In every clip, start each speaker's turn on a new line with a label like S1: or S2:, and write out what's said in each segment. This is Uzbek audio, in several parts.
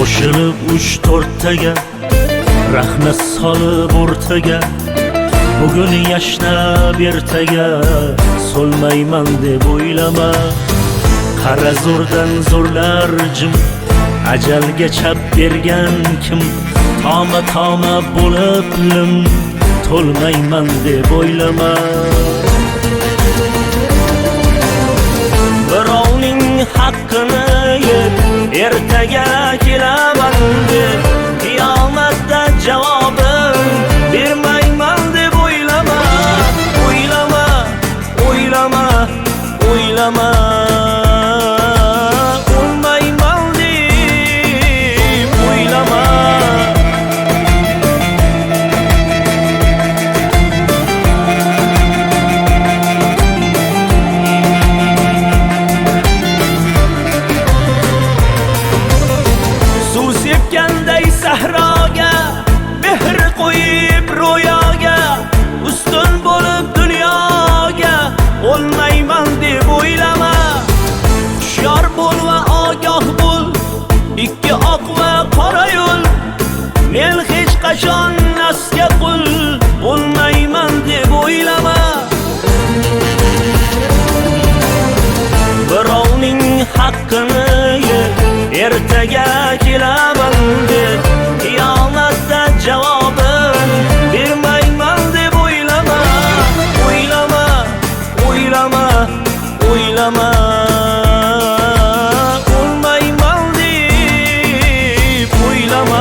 S1: qo'shilib 3-4taga rahna solib o'rtaga, bugun yashnab ertaga so'lmayman deb o'ylama. Qara zo'rdan zo'rlar jim, ajalga chap bergan kim? Toma toma bo'lib lim, to'lmayman deb o'ylama. Birovning haqqini yeb ertaga kelaman deb, qiyomatda javobim bermayman deb o'ylama. O'ylama, o'ylama, o'ylama. O'lmayman deb o'ylama. Suv sepganday sahroga mehr qo'yib ro'yoga, ustun bo'lib dunyoga o'lmayman deb o'ylama. Hushyor bo'l va ogoh bo'l, ikki oq va qora yo'l. Men hech qachon nafsga qul bo'lmayman deb o'ylama. Birovning haqqini yeb ertaga kelaman deb, qiyomatda javobim bermayman deb o'ylama. O'ylama, o'ylama, o'ylama. O'lmayman deb o'ylama.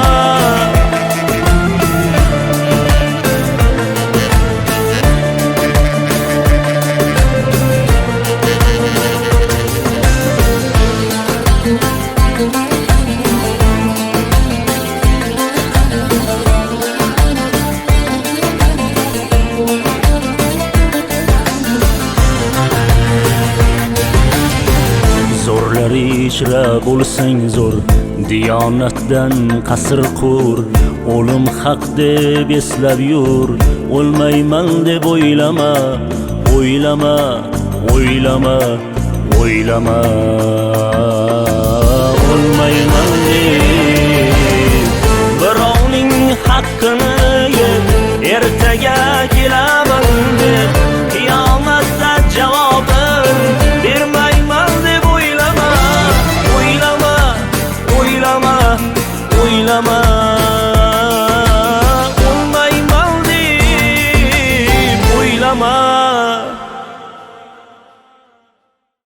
S1: Zo'rlar ichra bo'lsang zo'r, diyonatdan qasr qur. O'lim haq deb eslab yur, o'lmayman deb o'ylama. O'ylama, o'ylama, o'ylama. O'lmayman deb birovning haqqini yeb ertaga kelaman deb, qiyomatda javobim bermayman deb o'ylama. O'ylama, o'ylama, o'ylama.